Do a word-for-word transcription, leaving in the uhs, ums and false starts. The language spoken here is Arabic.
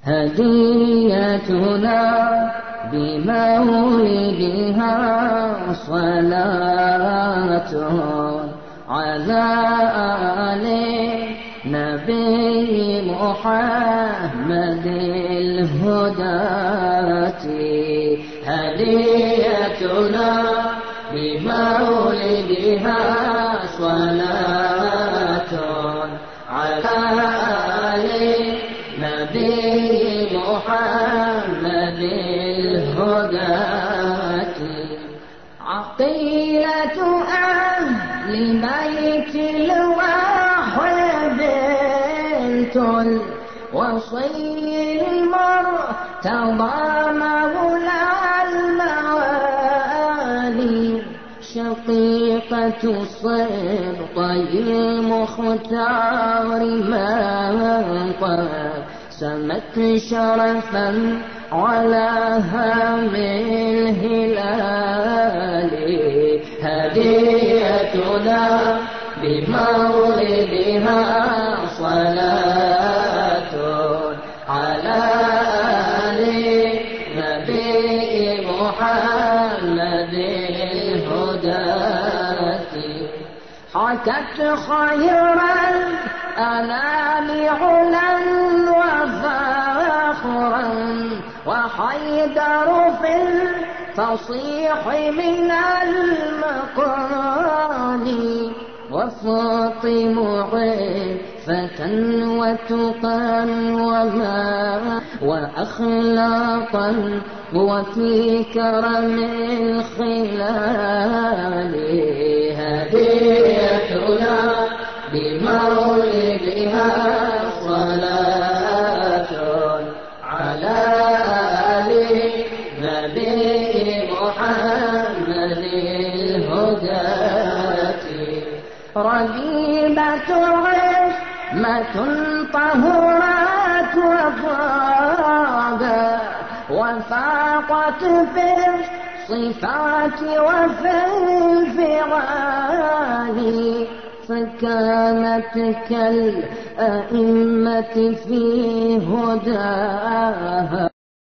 هديتنا بمولدها صلاة على آل نبي محمد الهداة. هديتنا بمولدها صلاة على آل نبي محمد الهداة. عقيلة أهل بيت الوحي بنت الوصي المرتضى مولى الموالي، شقيقة الصبطي المختار من قد سمت شرفا على هام الهلال. هديتنا بمولدها صلاة على آل نبي محمد الهداة. حكت خير الأنام علا وفاخرا، وحيدر في الفصيح من المقال، وفاطم عفة وتقى وما وأخلاقا وفي كرم الخلال. هديتنا بمولدها صلاة على آل نبي محمد الهداة. ربيبة عصمة طهرت وفاقت وفاقت في الصفات وفي الفعال، فكانت كالأئمة في هداها.